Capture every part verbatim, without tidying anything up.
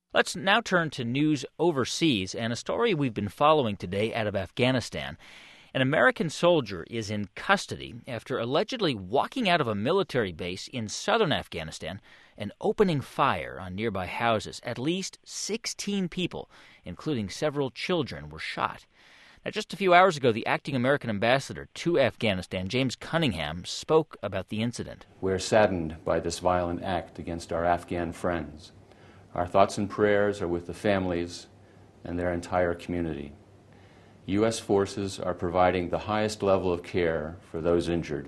Let's now turn to news overseas and a story we've been following today out of Afghanistan. An American soldier is in custody after allegedly walking out of a military base in southern Afghanistan and opening fire on nearby houses. At least sixteen people, including several children, were shot. Now, just a few hours ago, the acting American ambassador to Afghanistan, James Cunningham, spoke about the incident. We're saddened by this violent act against our Afghan friends. Our thoughts and prayers are with the families and their entire community. U S forces are providing the highest level of care for those injured.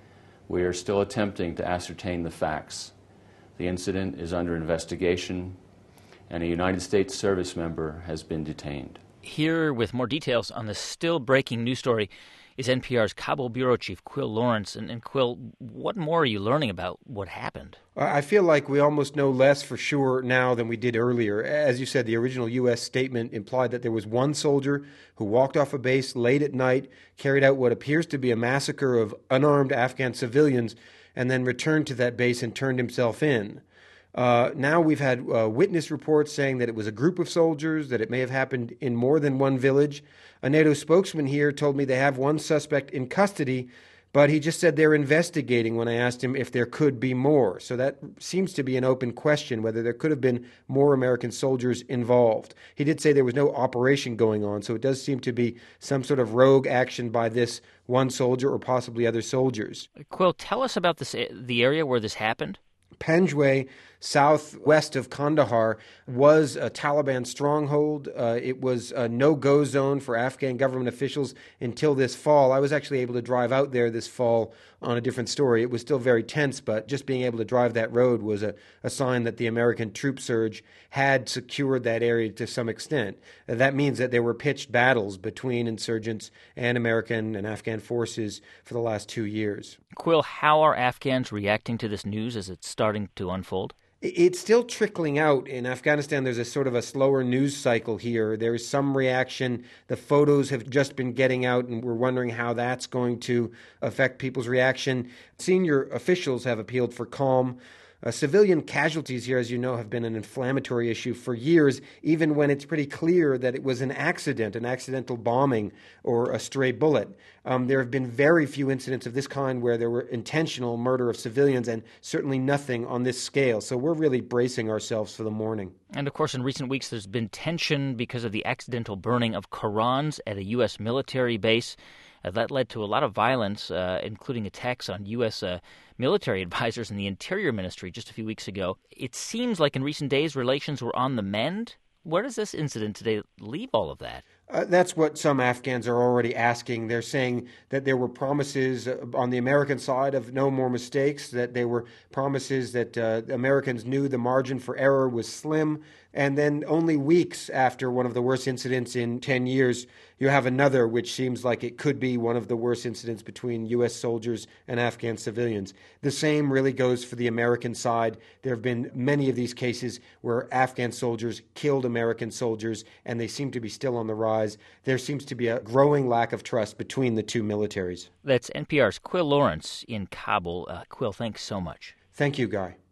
We are still attempting to ascertain the facts. The incident is under investigation, and a United States service member has been detained. Here with more details on this still-breaking news story is N P R's Kabul bureau chief, Quil Lawrence. And, and Quil, what more are you learning about what happened? I feel like we almost know less for sure now than we did earlier. As you said, the original U S statement implied that there was one soldier who walked off a base late at night, carried out what appears to be a massacre of unarmed Afghan civilians, and then returned to that base and turned himself in. Uh, now we've had uh, witness reports saying that it was a group of soldiers, that it may have happened in more than one village. A NATO spokesman here told me they have one suspect in custody, but he just said they're investigating when I asked him if there could be more. So that seems to be an open question, whether there could have been more American soldiers involved. He did say there was no operation going on, so it does seem to be some sort of rogue action by this one soldier or possibly other soldiers. Quil, tell us about this, the area where this happened. Panjway, southwest of Kandahar, was a Taliban stronghold. Uh, it was a no-go zone for Afghan government officials until this fall. I was actually able to drive out there this fall on a different story. It was still very tense, but just being able to drive that road was a, a sign that the American troop surge had secured that area to some extent. Uh, that means that there were pitched battles between insurgents and American and Afghan forces for the last two years. Quil, how are Afghans reacting to this news as it's starting to unfold? It's still trickling out. In Afghanistan, there's a sort of a slower news cycle here. There is some reaction. The photos have just been getting out, and we're wondering how that's going to affect people's reaction. Senior officials have appealed for calm. Uh, civilian casualties here, as you know, have been an inflammatory issue for years, even when it's pretty clear that it was an accident, an accidental bombing or a stray bullet. Um, there have been very few incidents of this kind where there were intentional murder of civilians, and certainly nothing on this scale. So we're really bracing ourselves for the morning. And, of course, in recent weeks, there's been tension because of the accidental burning of Qurans at a U S military base. Uh, that led to a lot of violence, uh, including attacks on U S uh, military advisors in the Interior Ministry just a few weeks ago. It seems like in recent days relations were on the mend. Where does this incident today leave all of that? Uh, that's what some Afghans are already asking. They're saying that there were promises uh, on the American side of no more mistakes, that there were promises that uh, Americans knew the margin for error was slim. And then only weeks after one of the worst incidents in ten years, you have another which seems like it could be one of the worst incidents between U S soldiers and Afghan civilians. The same really goes for the American side. There have been many of these cases where Afghan soldiers killed American soldiers, and they seem to be still on the rise. There seems to be a growing lack of trust between the two militaries. That's N P R's Quil Lawrence in Kabul. Uh, Quil, thanks so much. Thank you, Guy.